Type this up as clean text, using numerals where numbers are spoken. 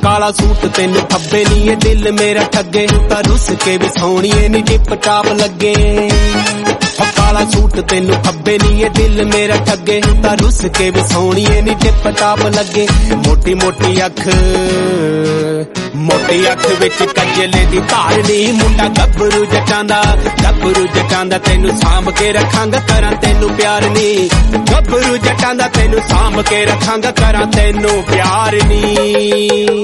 ਕਾਲਾ ਸੂਟ ਤੈਨੂੰ ਖੱਬੇ ਨੀ ਇਹ ਦਿਲ ਮੇਰਾ ਠੱਗੇ ਤਾਂ ਰੁੱਸ ਕੇ ਵੀ ਸੋਹਣੀਏ ਨੀ ਟਿਪ ਟਾਪ ਲੱਗੇ ਕਾਲਾ ਸੂਟ ਤੈਨੂੰ ਖੱਬੇ ਨੀ ਇਹ ਦਿਲ ਮੇਰਾ ਠੱਗੇ ਤਾਂ ਰੁੱਸ ਕੇ ਵੀ ਸੋਹਣੀਏ ਨੀ ਟਿਪ ਟਾਪ ਲੱਗੇ ਮੋਟੀ ਮੋਟੀ ਅੱਖ ਵਿੱਚ ਕੱਜਲੇ ਦੀ ਧਾਰ ਨੀ ਮੁੰਡਾ ਗੱਭਰੂ ਜਟਾਂ ਦਾ ਤੈਨੂੰ ਸਾਂਭ ਕੇ ਰੱਖਾਂਗਾ ਕਰਾਂ ਤੈਨੂੰ ਪਿਆਰ ਨੀ ਗੱਭਰੂ ਜਟਾਂ ਦਾ ਤੈਨੂੰ ਸਾਂਭ ਕੇ ਰੱਖਾਂਗਾ ਕਰਾਂ ਤੈਨੂੰ ਪਿਆਰ ਨੀ